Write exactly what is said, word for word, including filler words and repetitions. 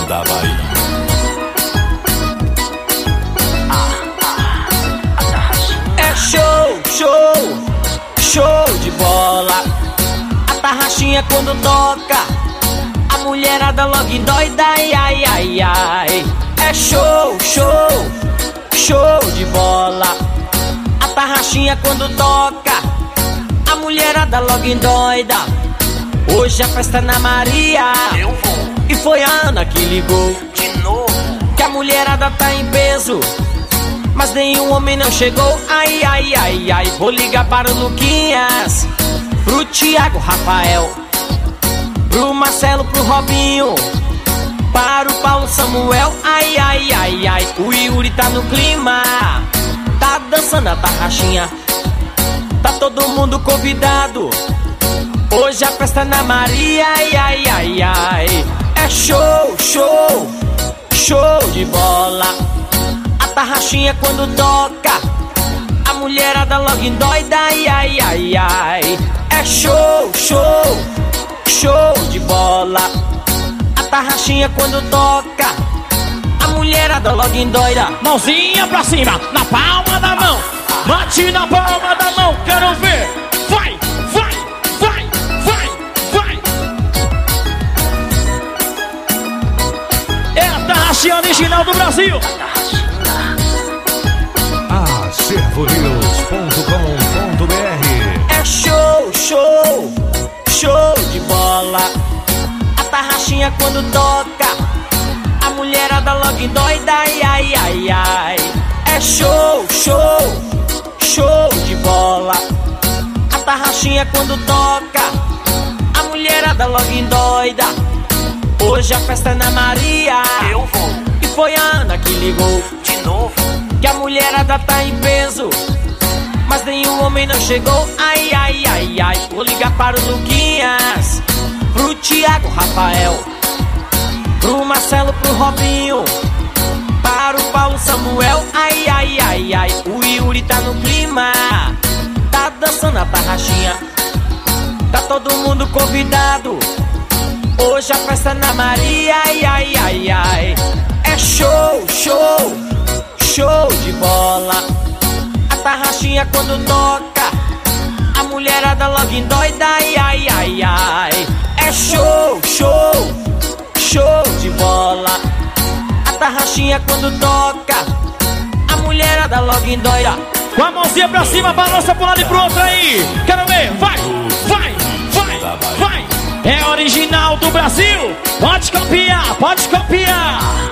da Bahia. É show, show, show de bola. A tarraxinha quando toca, a mulherada logo endoida, ai, ai, ai, ai. É show, show, show de bola. A tarraxinha quando toca, a mulherada logo endoida. Hoje a festa é na Maria, Eu vou e foi a Ana que ligou de novo. que a mulherada tá em peso, mas nenhum homem não chegou. Ai, ai, ai, ai. Vou ligar para o Luquinhas, pro Thiago, Rafael, pro Marcelo, pro Robinho, para o Paulo Samuel. Ai, ai, ai, ai. O Yuri tá no clima, tá dançando a tarraxinha. Tá todo mundo convidado, hoje a festa é na Maria. Ai, ai, ai, ai. É show, show, show de bola. A tarraxinha quando toca, a mulherada logo endoida, ai, ai, ai, ai. É show, show, show de bola. A tarraxinha quando toca, a mulherada logo endoida. Mãozinha pra cima, na palma da mão. Bate na palma da mão, quero ver. Vai, vai, vai, vai, vai. É a tarraxinha original do Brasil. acervo news ponto com ponto br. É show, show, show de bola. A tarraxinha quando toca, a mulherada logo endoida, ai, ai, ai, ai. É show, show, show de bola. A tarraxinha quando toca, a mulherada logo endoida. Hoje a festa é na Maria, Eu vou e foi a Ana que ligou de novo. que a mulherada tá em peso, mas nenhum homem não chegou. Ai, ai, ai, ai. Vou ligar para o Luquinhas, pro Thiago, Rafael, pro Marcelo, pro Robinho, para o Paulo Samuel. Ai, ai, ai, ai. O Yuri tá no clima, tá dançando a tarraxinha. Tá todo mundo convidado, hoje a festa é na Maria. Ai, ai, ai, ai. É show, show, show de bola. A tarraxinha quando toca, a mulherada logo endoida, ai, ai, ai, ai. É show, show, show de bola. A tarraxinha quando toca, a mulherada logo endoida. Com a mãozinha pra cima, balança pro lado e pro outro aí. Quero ver, vai, vai, vai, vai. É original do Brasil. Pode copiar, pode copiar.